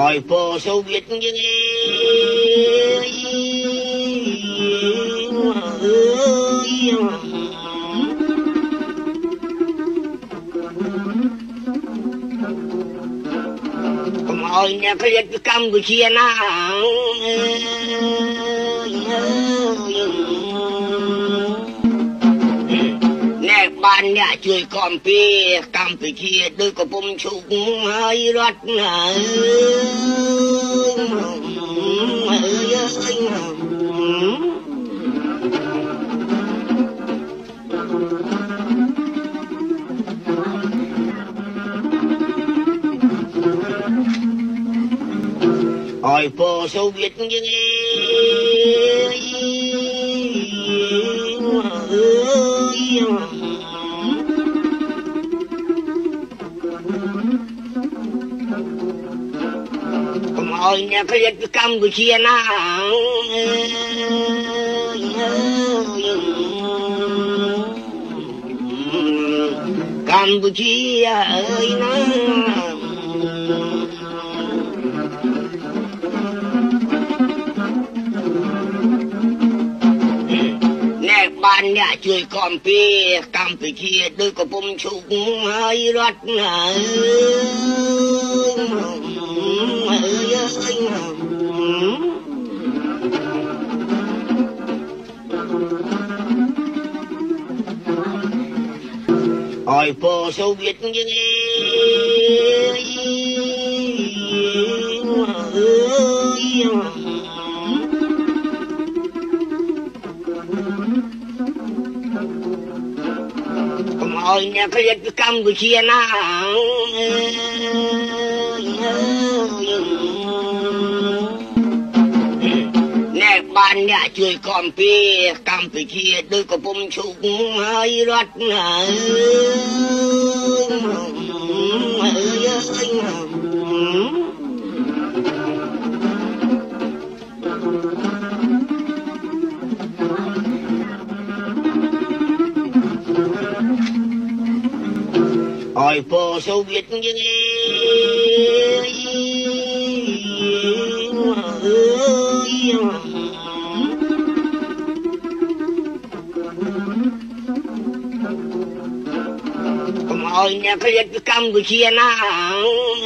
hỏi phố sâu biết như hỏi nhà cái liệt Campuchia nào nè ban nhà chơi Campuchia đôi có bông chúc hơi rót hỏi phố sâu biết như hỏi nhà cái liệt Campuchia nào Campuchia ơi nó nè ban nhà chơi Campuchia đôi có bông chúc hơi rót hỏi phố sâu biết như hỏi nhà cái liệt Campuchia nào nè ban nhà chơi Campuchia đôi có bông chúc hơi rót hỏi phố sâu biết như hỏi nhà cái liệt Campuchia nào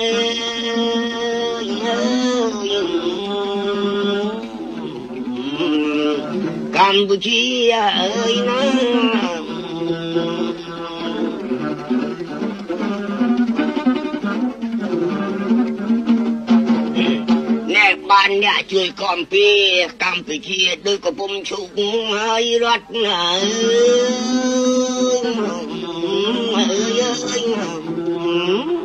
Campuchia ơi nó nè ban nhà chơi Campuchia đôi có bông chúc hơi rót hỏi